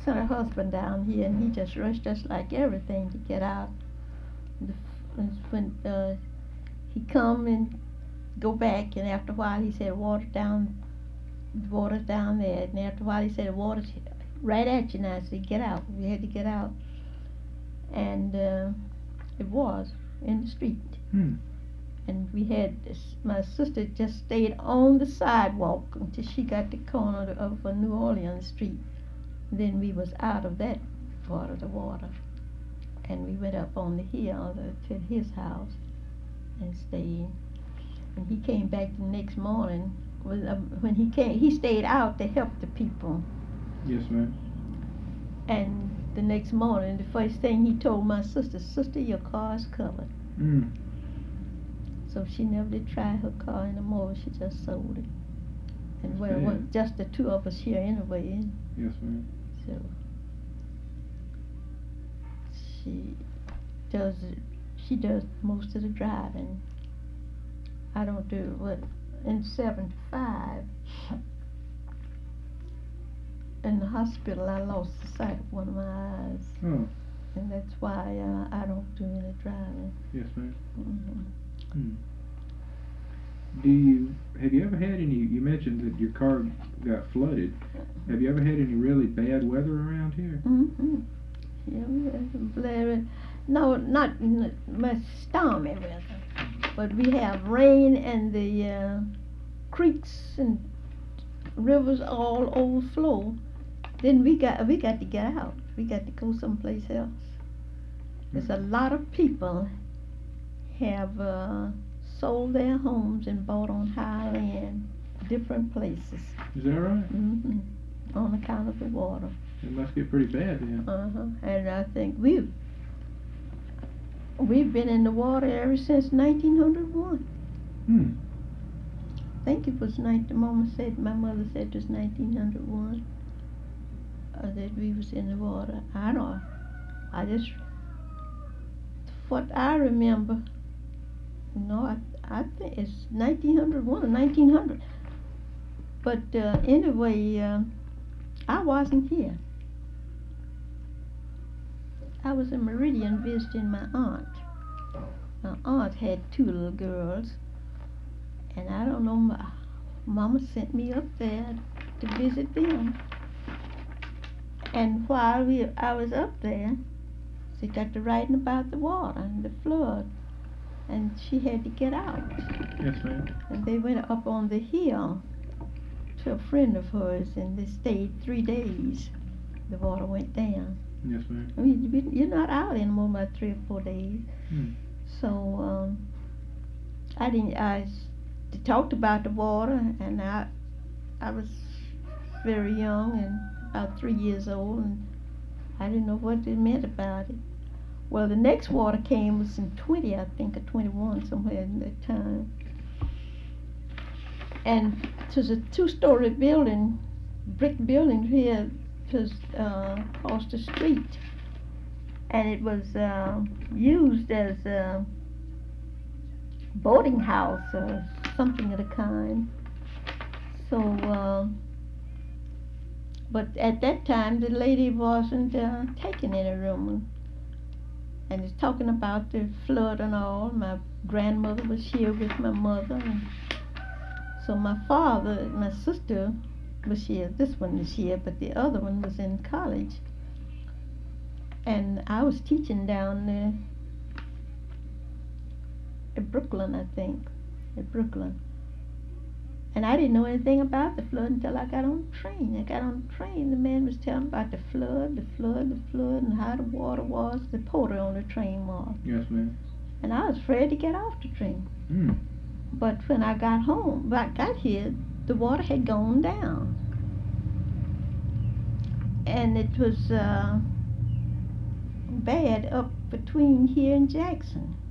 sent her husband down here, and he just rushed us like everything to get out. When he come and go back, and after a while he said, water's down there, and after a while he said, water's right at you now, so get out. We had to get out, and it was in the street. And we had my sister just stayed on the sidewalk until she got the corner of New Orleans Street. Then we was out of that part of the water, and we went up on the hill to his house and stayed. And he came back the next morning. When he came, he stayed out to help the people. Yes, ma'am. And the next morning, the first thing he told my sister, your car is covered. So she never did try her car anymore. She just sold it. And well, it was just the two of us here anyway. Yes, ma'am. So she does most of the driving. I don't do it. But in '75, in the hospital, I lost the sight of one of my eyes. Oh. And that's why I don't do any driving. Yes, ma'am. Mm-hmm. Have you ever had any, you mentioned that your car got flooded. Have you ever had any really bad weather around here? Mm-hmm. Yeah, we had no, not much stormy weather, but we have rain, and the creeks and rivers all overflow. Then we got to get out. We got to go someplace else. There's a lot of people have sold their homes and bought on high land, different places. Is that right? Mm-hmm. On account of the water. It must get pretty bad then. And I think we've been in the water ever since 1901. I think it was my mother said it was 1901 that we was in the water. What I remember, I think it's 1901 or 1900. But anyway, I wasn't here. I was in Meridian visiting my aunt. My aunt had two little girls, and I don't know, my mama sent me up there to visit them. And while I was up there, she got to writing about the water and the flood, and she had to get out. Yes, ma'am. And they went up on the hill to a friend of hers, and they stayed 3 days. The water went down. Yes, ma'am. I mean, you're not out anymore about 3 or 4 days. So I talked about the water, and I was very young and about 3 years old, and I didn't know what it meant about it. Well, the next water came was in 20, I think, or 21, somewhere in that time. And it was a 2-story building, brick building here, just across the street. And it was used as a boarding house or something of the kind. So, but at that time, the lady wasn't taking any room. And it's talking about the flood and all. My grandmother was here with my mother. And so my father, my sister was here. This one was here, but the other one was in college. And I was teaching down there at Brooklyn, I think, at Brooklyn. And I didn't know anything about the flood until I got on the train. The man was telling about the flood, and how the water was. The porter on the train was. Yes, ma'am. And I was afraid to get off the train. But when I got here, the water had gone down. And it was bad up between here and Jackson.